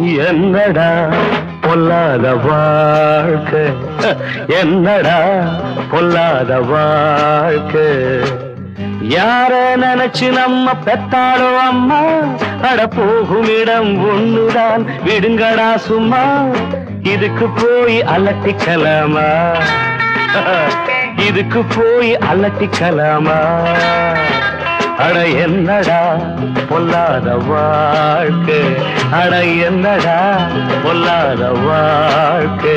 என்னடா பொல்லாத வாழ்க்கை, என்னடா பொல்லாத வாழ்க்கை. யார நினைச்சு நம்ம பெத்தாளோ அம்மா, அட போகும் இடம் ஒண்ணுதான் விடுங்கடா சும்மா. இதுக்கு போய் அலட்டிக்கலாமா, இதுக்கு போய் அலட்டிக்கலாமா. அட என்னடா பொல்லாத வாழ்க்கை, அட என்னடா பொல்லாத வாழ்க்கை.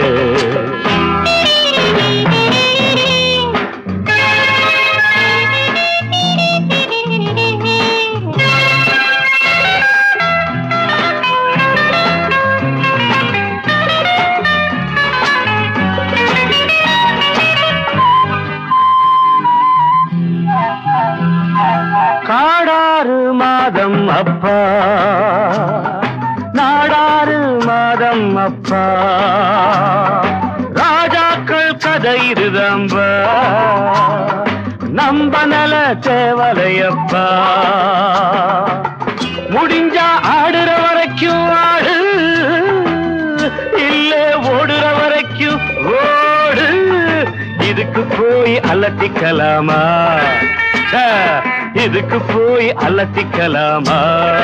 காடாறு மாதம் அப்பா, நாடாறு மாதம் அப்பா, ராஜாக்கள் கதை இதுதம்பா, நம்ப நல தேவலையப்பா. முடிஞ்சா ஆடுற வரைக்கும் ஆடு, இல்லே ஓடுற வரைக்கும் ஓடு. இதுக்கு போய் அலட்டிக்கலாமா, இதுக்கு போய் அலட்டிக்கலாமா.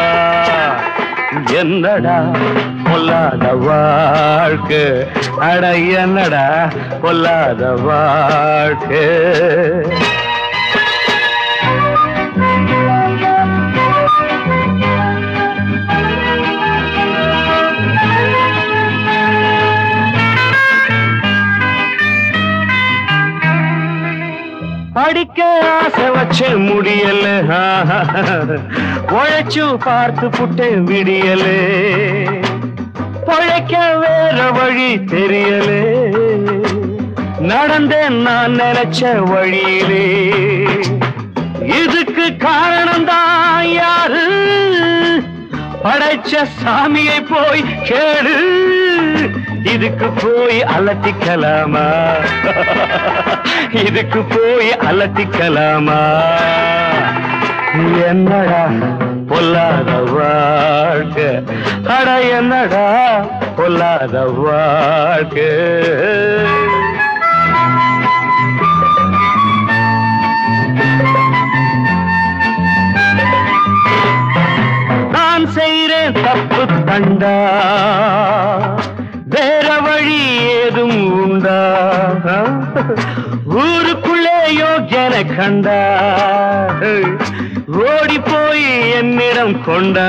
என்னடா பொல்லாத வாழ்க்கை, அட என்னடா பொல்லாத வாழ்க்கை. படிக்க ஆசை வச்ச முடியல, உழைச்சு பார்த்து புட்டேன் விடியல. பொழைக்க வேற வழி தெரியல, நடந்தேன் நான் நினைச்ச வழியிலே. இதுக்கு காரணம் தான் யாரு, படைச்ச சாமியை போய் கேளு. இதுக்கு போய் அலட்டிக்கலாமா, இதுக்கு போய் அலட்டிக்கலாமா. என்னடா பொல்லாத வாழ்க்கை, அட என்னடா பொல்லாத வாழ்க்கை. நான் செய்றேன் தப்பு தண்டா, வேற வழி ஏதும் உண்டா. ஊருக்குள்ளே யோக்கியன கண்டா, ஓடி போய் என்னிடம் கொண்டா.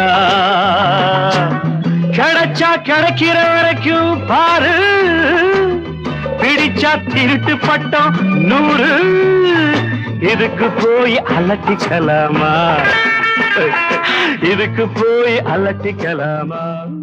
கிடைச்சா கிடைக்கிற வரைக்கும் பாரு, பிடிச்சா திருட்டு பட்டம் 100. இதுக்கு போய் அலட்டிக்கலாமா, இதுக்கு போய் அலட்டிக்கலாமா.